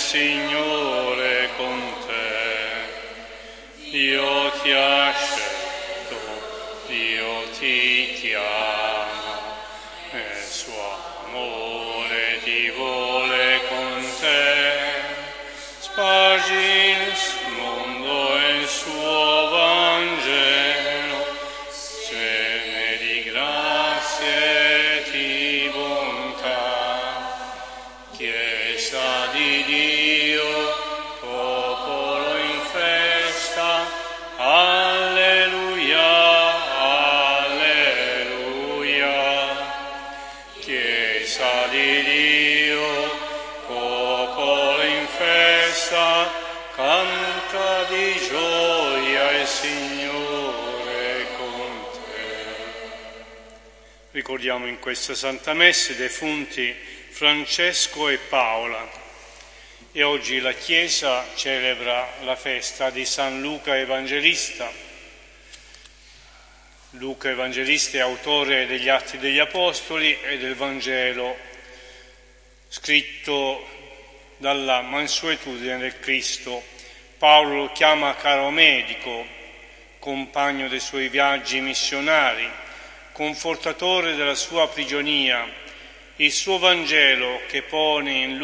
Signore con te. Dio ti ha scelto, Dio ti chiama, nel suo amore ti vuole con te. Spargi nel mondo il suo Vangelo, cene di grazie e di bontà. Chiesa di Dio, popolo in festa, alleluia, alleluia. Chiesa di Dio, popolo in festa, canta di gioia il Signore con te. Ricordiamo in questa Santa Messa i defunti Francesco e Paola, e oggi la Chiesa celebra la festa di San Luca Evangelista. Luca Evangelista è autore degli Atti degli Apostoli e del Vangelo, scritto dalla mansuetudine del Cristo. Paolo lo chiama caro medico, compagno dei suoi viaggi missionari, confortatore della sua prigionia. Il suo Vangelo, che pone in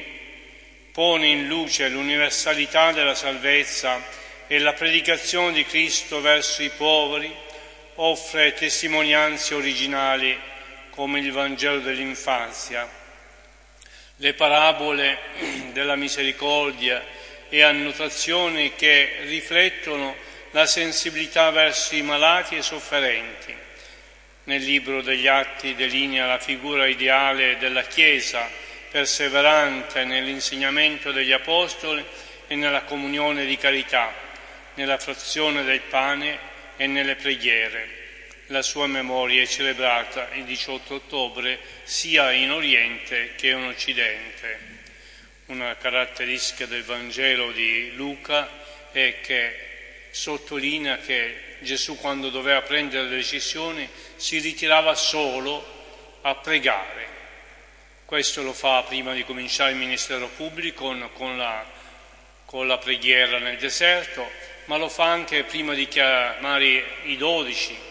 luce l'universalità della salvezza e la predicazione di Cristo verso i poveri, offre testimonianze originali come il Vangelo dell'infanzia, le parabole della misericordia e annotazioni che riflettono la sensibilità verso i malati e sofferenti. Nel libro degli Atti delinea la figura ideale della Chiesa, perseverante nell'insegnamento degli Apostoli e nella comunione di carità, nella frazione del pane e nelle preghiere. La sua memoria è celebrata il 18 ottobre sia in Oriente che in Occidente. Una caratteristica del Vangelo di Luca è che sottolinea che Gesù, quando doveva prendere le decisioni, si ritirava solo a pregare. Questo lo fa prima di cominciare il ministero pubblico con la preghiera nel deserto, ma lo fa anche prima di chiamare i 12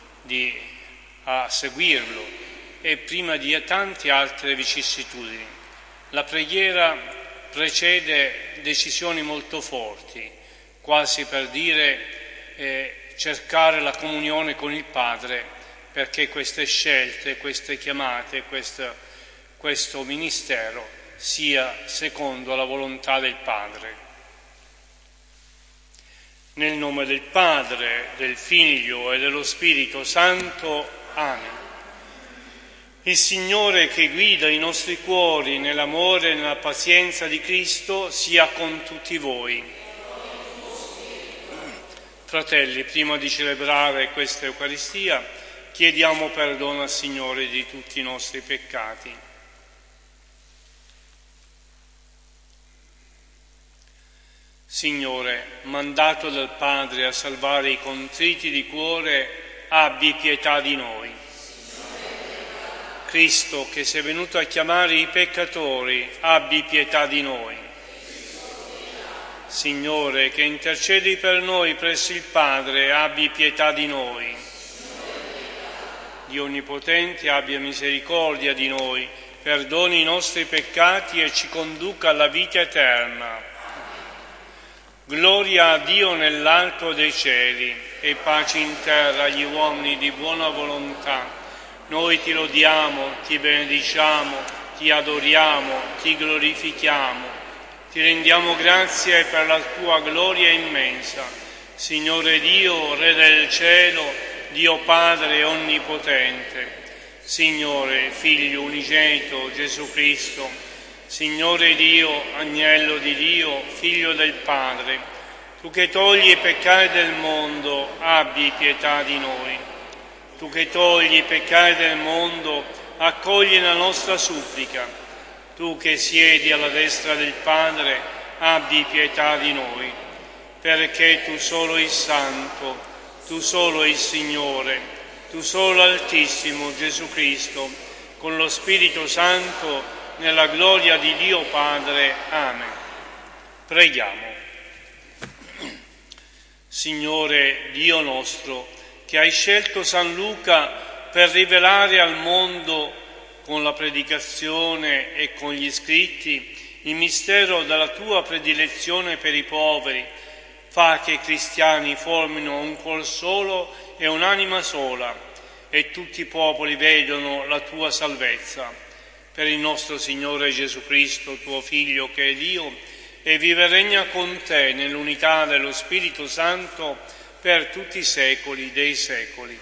a seguirlo e prima di tante altre vicissitudini. La preghiera precede decisioni molto forti, quasi per dire cercare la comunione con il Padre, perché queste scelte, queste chiamate, questo ministero sia secondo la volontà del Padre. Nel nome del Padre, del Figlio e dello Spirito Santo. Amen. Il Signore che guida i nostri cuori nell'amore e nella pazienza di Cristo sia con tutti voi. Fratelli, prima di celebrare questa Eucaristia, chiediamo perdono al Signore di tutti i nostri peccati. Signore, mandato dal Padre a salvare i contriti di cuore, abbi pietà di noi. Cristo, che sei venuto a chiamare i peccatori, abbi pietà di noi. Signore, che intercedi per noi presso il Padre, abbi pietà di noi. Dio Onnipotente, abbia misericordia di noi, perdoni i nostri peccati e ci conduca alla vita eterna. Gloria a Dio nell'alto dei cieli e pace in terra agli uomini di buona volontà. Noi ti lodiamo, ti benediciamo, ti adoriamo, ti glorifichiamo. Ti rendiamo grazie per la tua gloria immensa. Signore Dio, Re del cielo, Dio Padre onnipotente. Signore, Figlio unigenito, Gesù Cristo, Signore Dio, Agnello di Dio, Figlio del Padre, tu che togli i peccati del mondo, abbi pietà di noi. Tu che togli i peccati del mondo, accogli la nostra supplica. Tu che siedi alla destra del Padre, abbi pietà di noi. Perché tu solo il Santo, tu solo il Signore, tu solo Altissimo Gesù Cristo, con lo Spirito Santo, nella gloria di Dio Padre. Amen. Preghiamo. Signore Dio nostro, che hai scelto San Luca per rivelare al mondo con la predicazione e con gli scritti il mistero della tua predilezione per i poveri, fa che i cristiani formino un cuor solo e un'anima sola e tutti i popoli vedono la tua salvezza. Per il nostro Signore Gesù Cristo, tuo Figlio, che è Dio, e vive e regna con te nell'unità dello Spirito Santo per tutti i secoli dei secoli.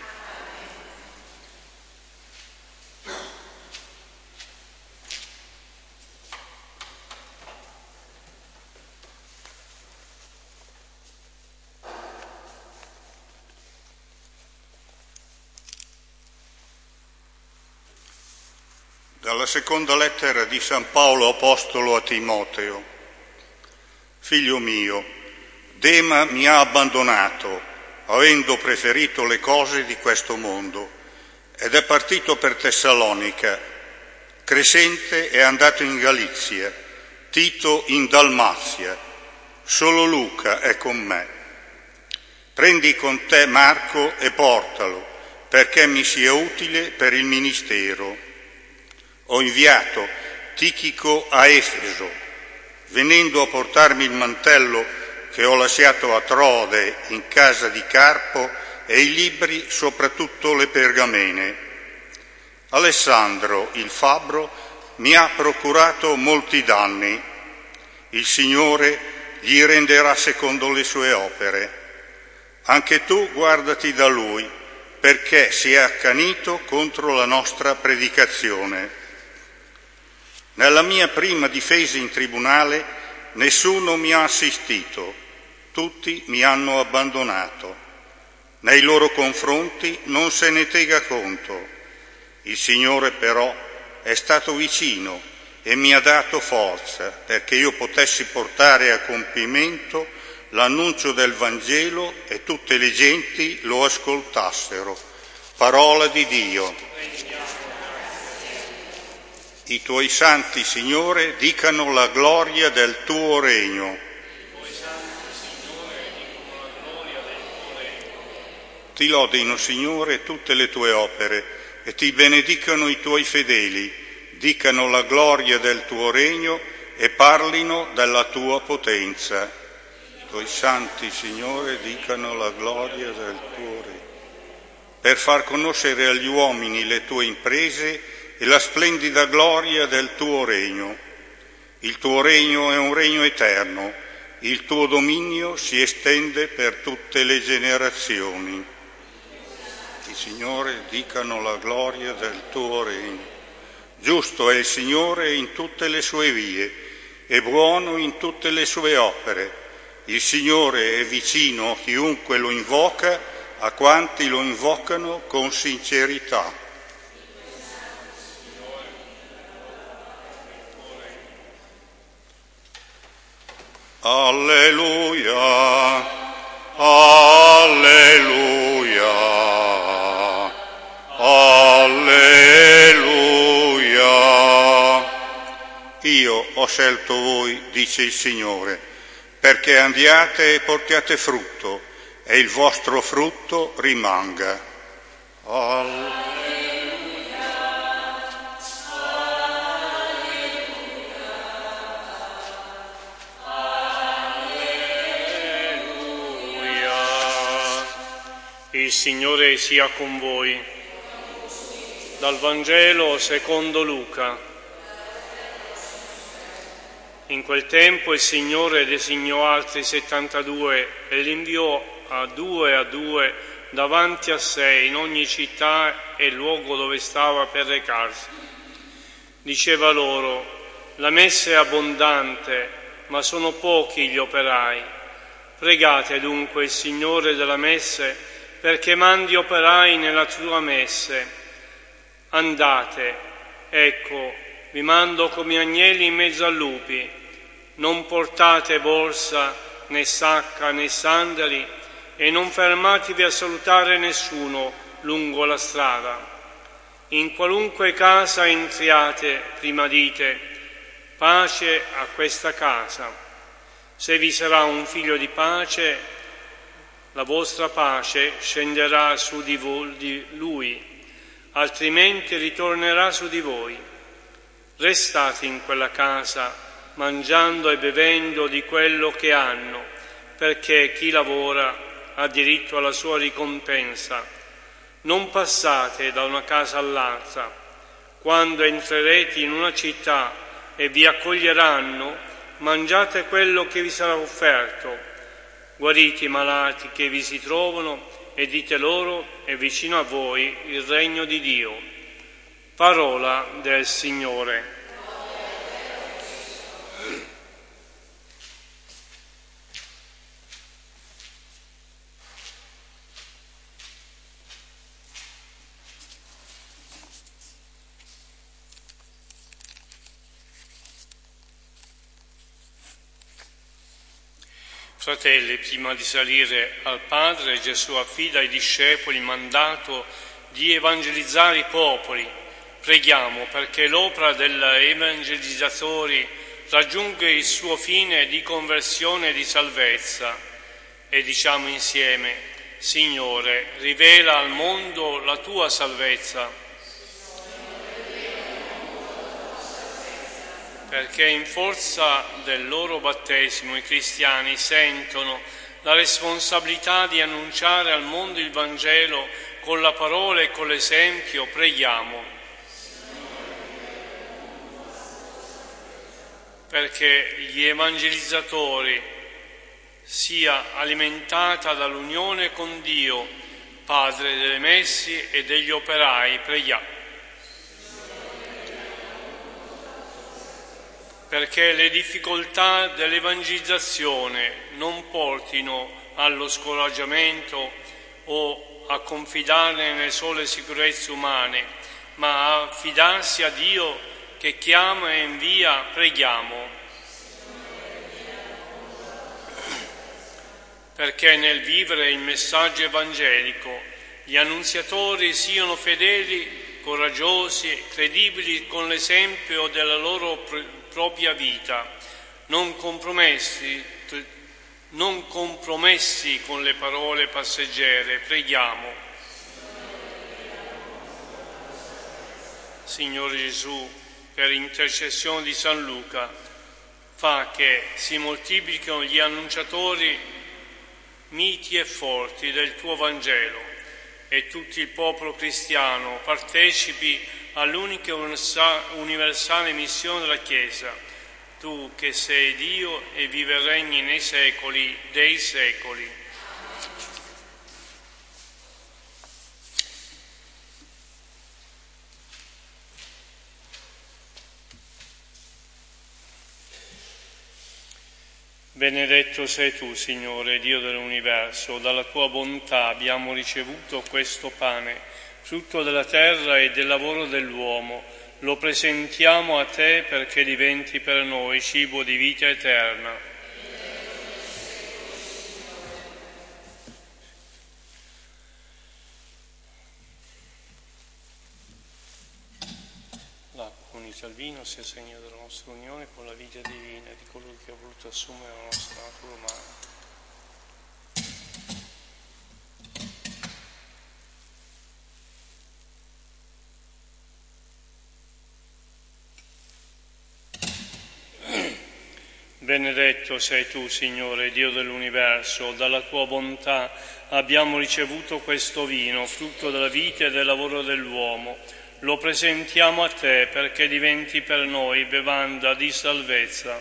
Dalla seconda lettera di San Paolo Apostolo a Timoteo. Figlio mio, Dema mi ha abbandonato, avendo preferito le cose di questo mondo, ed è partito per Tessalonica. Crescente è andato in Galizia, Tito in Dalmazia, solo Luca è con me. Prendi con te Marco e portalo, perché mi sia utile per il ministero. Ho inviato Tichico a Efeso, venendo a portarmi il mantello che ho lasciato a Trode in casa di Carpo e i libri, soprattutto le pergamene. Alessandro, il fabbro, mi ha procurato molti danni. Il Signore gli renderà secondo le sue opere. Anche tu guardati da lui, perché si è accanito contro la nostra predicazione. Nella mia prima difesa in tribunale nessuno mi ha assistito, tutti mi hanno abbandonato. Nei loro confronti non se ne tega conto. Il Signore però è stato vicino e mi ha dato forza perché io potessi portare a compimento l'annuncio del Vangelo e tutte le genti lo ascoltassero. Parola di Dio. I tuoi santi, Signore, dicano la gloria del tuo regno. Ti lodino, Signore, tutte le tue opere e ti benedicano i tuoi fedeli, dicano la gloria del tuo regno e parlino della tua potenza. I tuoi santi, Signore, dicano la gloria del tuo regno. Per far conoscere agli uomini le tue imprese e la splendida gloria del tuo regno. Il tuo regno è un regno eterno, il tuo dominio si estende per tutte le generazioni. Il Signore dicano la gloria del tuo regno. Giusto è il Signore in tutte le sue vie e buono in tutte le sue opere. Il Signore è vicino a chiunque lo invoca, a quanti lo invocano con sincerità. Alleluia, alleluia, alleluia. Io ho scelto voi, dice il Signore, perché andiate e portiate frutto e il vostro frutto rimanga. Alleluia. Il Signore sia con voi. Dal Vangelo secondo Luca. In quel tempo il Signore designò altri 72 e li inviò a due davanti a sé in ogni città e luogo dove stava per recarsi. Diceva loro: la messe è abbondante, ma sono pochi gli operai. Pregate dunque il Signore della messe perché mandi operai nella sua messe. Andate, ecco, vi mando come agnelli in mezzo a lupi. Non portate borsa, né sacca, né sandali, e non fermatevi a salutare nessuno lungo la strada. In qualunque casa entriate, prima dite: pace a questa casa. Se vi sarà un figlio di pace, la vostra pace scenderà su di lui, altrimenti ritornerà su di voi. Restate in quella casa, mangiando e bevendo di quello che hanno, perché chi lavora ha diritto alla sua ricompensa. Non passate da una casa all'altra. Quando entrerete in una città e vi accoglieranno, mangiate quello che vi sarà offerto. Guarite i malati che vi si trovano e dite loro: è vicino a voi il regno di Dio. Parola del Signore. Fratelli, prima di salire al Padre, Gesù affida ai discepoli il mandato di evangelizzare i popoli. Preghiamo perché l'opera degli evangelizzatori raggiunga il suo fine di conversione e di salvezza. E diciamo insieme: Signore, rivela al mondo la tua salvezza. Perché in forza del loro battesimo i cristiani sentono la responsabilità di annunciare al mondo il Vangelo con la parola e con l'esempio. Preghiamo. Perché gli evangelizzatori sia alimentata dall'unione con Dio, Padre delle messi e degli operai. Preghiamo. Perché le difficoltà dell'evangelizzazione non portino allo scoraggiamento o a confidare nelle sole sicurezze umane, ma a fidarsi a Dio che chiama e invia. Preghiamo. Perché nel vivere il messaggio evangelico gli annunziatori siano fedeli, coraggiosi, credibili con l'esempio della loro propria vita, non compromessi con le parole passeggere. Preghiamo. Signore Gesù, per intercessione di San Luca, fa che si moltiplichino gli annunciatori miti e forti del tuo Vangelo e tutto il popolo cristiano partecipi all'unica universale missione della Chiesa, tu che sei Dio e vivi e regni nei secoli dei secoli. Benedetto sei tu, Signore, Dio dell'universo, dalla tua bontà abbiamo ricevuto questo pane, frutto della terra e del lavoro dell'uomo. Lo presentiamo a te perché diventi per noi cibo di vita eterna. L'acqua unita al vino sia segno della nostra unione con la vita divina di colui che ha voluto assumere la nostra natura umana. Benedetto sei tu, Signore, Dio dell'universo, dalla tua bontà abbiamo ricevuto questo vino, frutto della vita e del lavoro dell'uomo. Lo presentiamo a te perché diventi per noi bevanda di salvezza.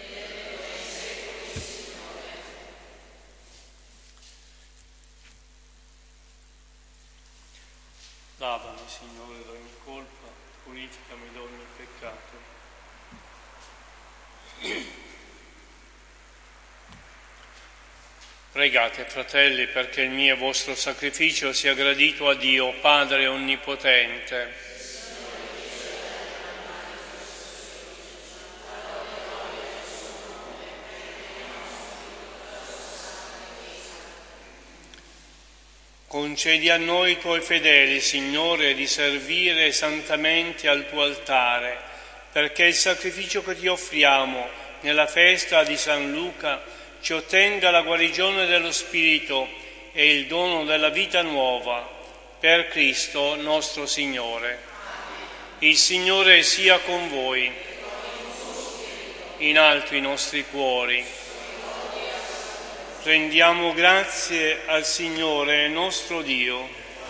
Lavami, Signore, da ogni colpa, purificami da ogni peccato. Pregate, fratelli, perché il mio e vostro sacrificio sia gradito a Dio, Padre Onnipotente. Concedi a noi tuoi fedeli, Signore, di servire santamente al tuo altare, perché il sacrificio che ti offriamo nella festa di San Luca ci ottenga la guarigione dello Spirito e il dono della vita nuova, per Cristo nostro Signore. Il Signore sia con voi, in alto i nostri cuori. Rendiamo grazie al Signore nostro Dio.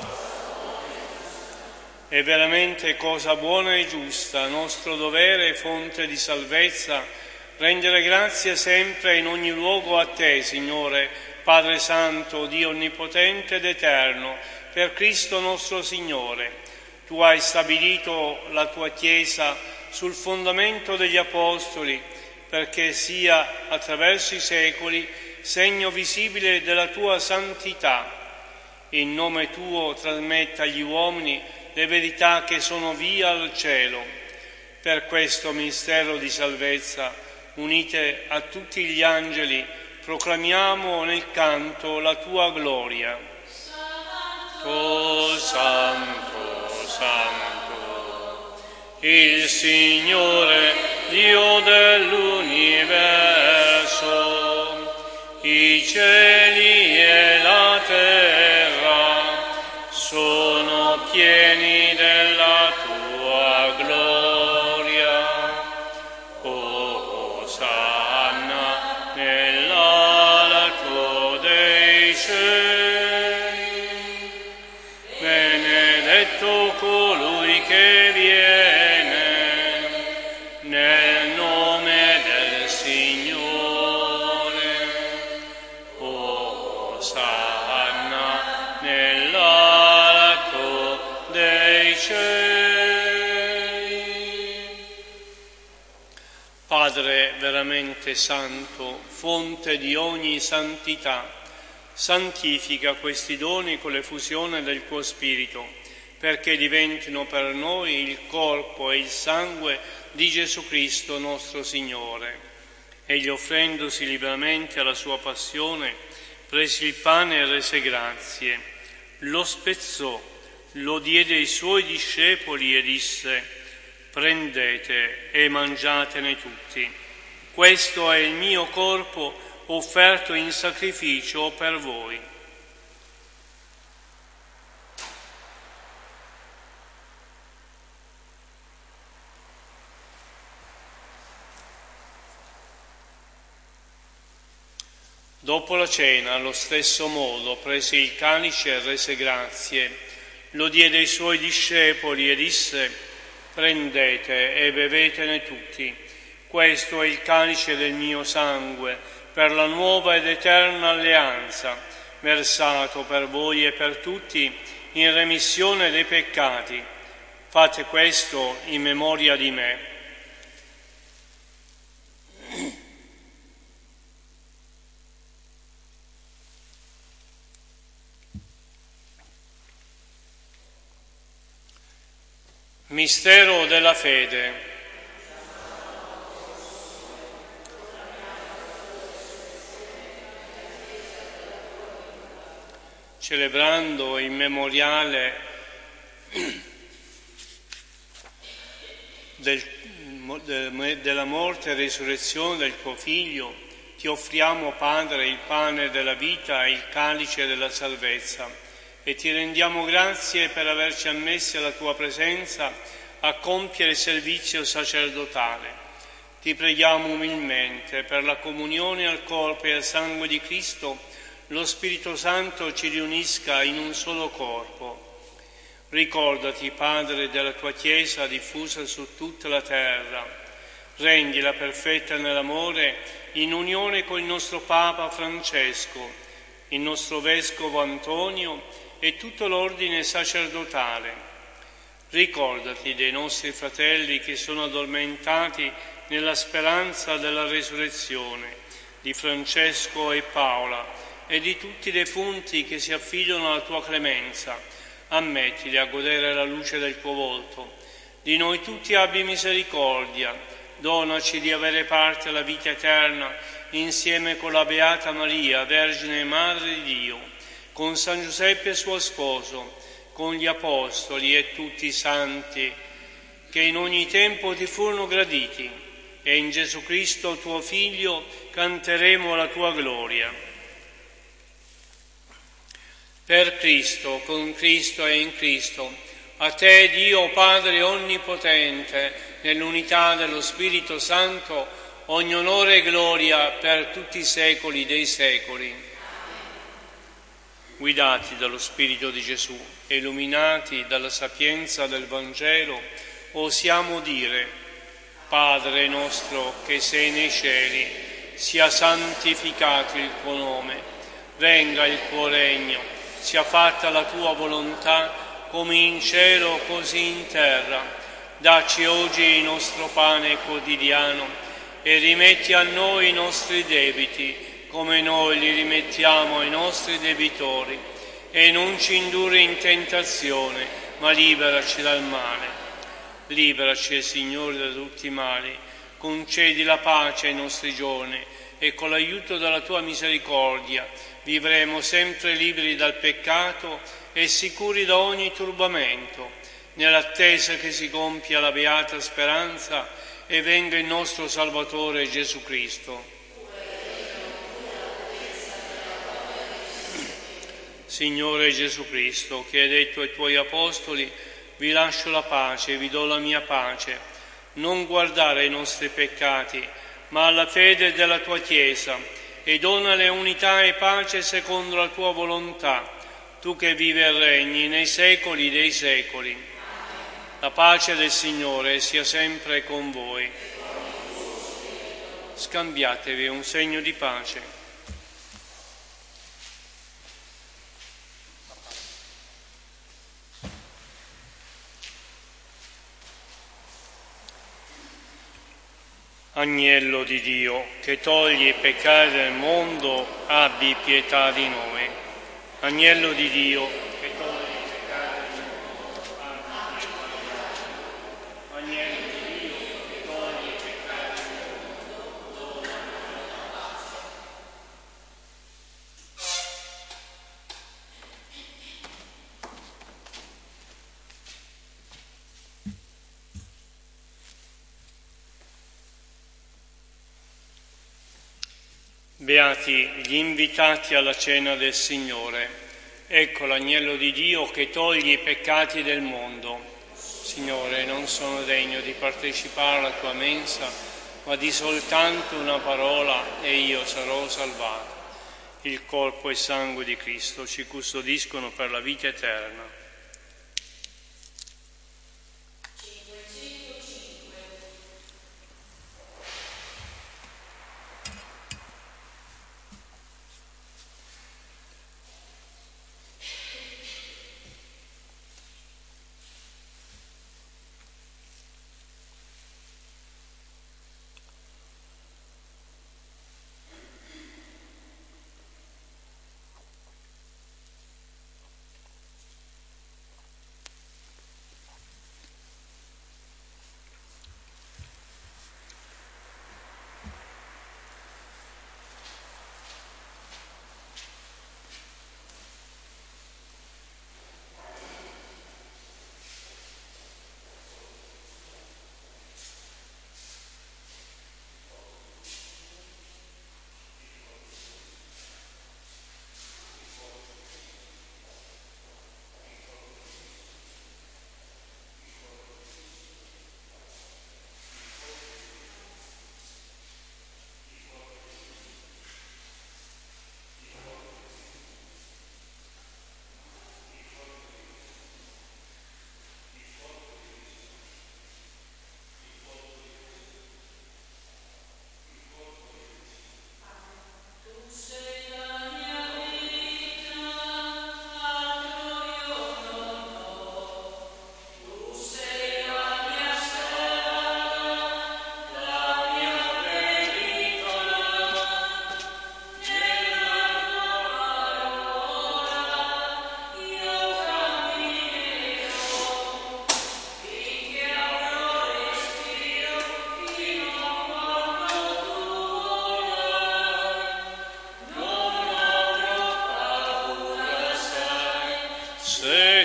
È veramente cosa buona e giusta, nostro dovere e fonte di salvezza, rendere grazie sempre in ogni luogo a Te, Signore, Padre Santo, Dio Onnipotente ed Eterno, per Cristo nostro Signore. Tu hai stabilito la Tua Chiesa sul fondamento degli Apostoli, perché sia attraverso i secoli segno visibile della Tua santità. In nome Tuo trasmetta agli uomini le verità che sono via al cielo. Per questo mistero di salvezza, unite a tutti gli angeli, proclamiamo nel canto la Tua gloria. Santo, Santo, Santo, il Signore, Dio dell'universo. I cieli e la terra sono pieni della Tua gloria. Osanna nell'alto dei cieli. Benedetto colui che viene nel nome del Signore. Osanna nell'alto dei cieli. Padre veramente santo, fonte di ogni santità, santifica questi doni con l'effusione del Tuo Spirito, perché diventino per noi il corpo e il sangue di Gesù Cristo nostro Signore. Egli, offrendosi liberamente alla sua passione, prese il pane e rese grazie, lo spezzò, lo diede ai Suoi discepoli e disse: prendete e mangiatene tutti. Questo è il mio corpo offerto in sacrificio per voi. Dopo la cena, allo stesso modo, prese il calice e rese grazie, lo diede ai Suoi discepoli e disse: prendete e bevetene tutti. Questo è il calice del mio sangue, per la nuova ed eterna alleanza, versato per voi e per tutti in remissione dei peccati. Fate questo in memoria di me. Mistero della fede. Celebrando il memoriale della morte e risurrezione del Tuo Figlio, Ti offriamo, Padre, il pane della vita e il calice della salvezza. E Ti rendiamo grazie per averci ammessi alla Tua presenza a compiere il servizio sacerdotale. Ti preghiamo umilmente per la comunione al corpo e al sangue di Cristo, lo Spirito Santo ci riunisca in un solo corpo. Ricordati, Padre, della Tua Chiesa diffusa su tutta la terra. Rendila perfetta nell'amore, in unione con il nostro Papa Francesco, il nostro Vescovo Antonio e tutto l'ordine sacerdotale. Ricordati dei nostri fratelli che sono addormentati nella speranza della resurrezione, di Francesco e Paola e di tutti i defunti che si affidano alla Tua clemenza. Ammettili a godere la luce del Tuo volto. Di noi tutti abbi misericordia. Donaci di avere parte alla vita eterna insieme con la Beata Maria, Vergine e Madre di Dio, con San Giuseppe suo sposo, con gli apostoli e tutti i santi che in ogni tempo ti furono graditi, e in Gesù Cristo tuo Figlio canteremo la tua gloria. Per Cristo, con Cristo e in Cristo, a te Dio Padre Onnipotente, nell'unità dello Spirito Santo, ogni onore e gloria per tutti i secoli dei secoli. Guidati dallo Spirito di Gesù e illuminati dalla sapienza del Vangelo, osiamo dire: Padre nostro che sei nei cieli, sia santificato il tuo nome, venga il tuo regno, sia fatta la tua volontà come in cielo così in terra. Dacci oggi il nostro pane quotidiano e rimetti a noi i nostri debiti come noi li rimettiamo ai nostri debitori, e non ci indurre in tentazione, ma liberaci dal male. Liberaci, Signore, da tutti i mali, concedi la pace ai nostri giorni e con l'aiuto della tua misericordia vivremo sempre liberi dal peccato e sicuri da ogni turbamento, nell'attesa che si compia la beata speranza e venga il nostro Salvatore Gesù Cristo. Signore Gesù Cristo, che hai detto ai tuoi apostoli: vi lascio la pace, vi do la mia pace, non guardare ai nostri peccati, ma alla fede della tua Chiesa, e donale unità e pace secondo la tua volontà, tu che vivi e regni nei secoli dei secoli. La pace del Signore sia sempre con voi. Scambiatevi un segno di pace. Agnello di Dio, che togli i peccati del mondo, abbi pietà di noi. Agnello di Dio, che togli i peccati del mondo, abbi pietà di noi. Agnello di Dio, che togli i peccati del mondo, dona la pace. Beati gli invitati alla cena del Signore. Ecco l'agnello di Dio che toglie i peccati del mondo. Signore, non sono degno di partecipare alla tua mensa, ma di soltanto una parola e io sarò salvato. Il corpo e sangue di Cristo ci custodiscono per la vita eterna.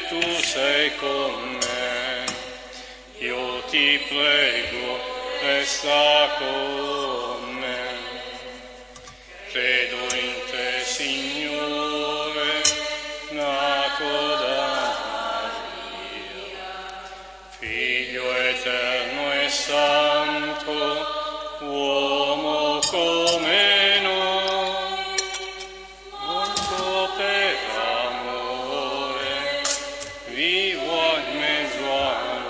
tu sei con me. Io ti prego, resta con me. Credo in te, Signore, nato da Maria, Figlio eterno e santo, uomo come noi, morto per amore, vivo in mezzo a noi.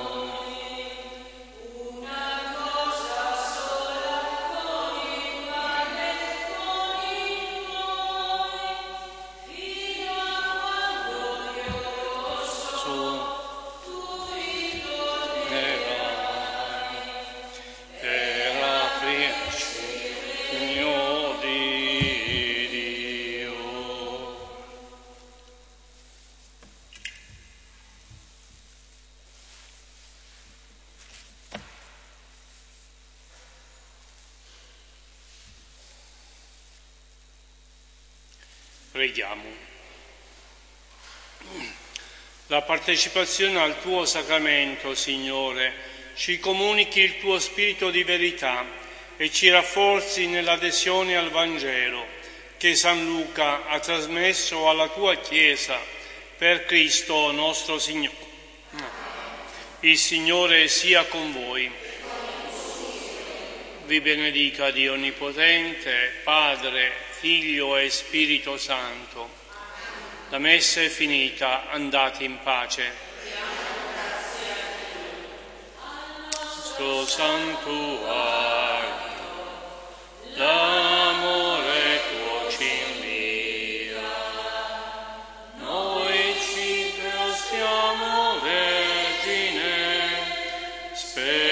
Preghiamo. La partecipazione al tuo sacramento, Signore, ci comunichi il tuo spirito di verità e ci rafforzi nell'adesione al Vangelo che San Luca ha trasmesso alla tua Chiesa per Cristo nostro Signore. Il Signore sia con voi. Vi benedica Dio Onnipotente, Padre, Figlio e Spirito Santo. La messa è finita, andate in pace. Nostro santuario, l'amore tuo ci invia. Noi ci stiamo, Vergine,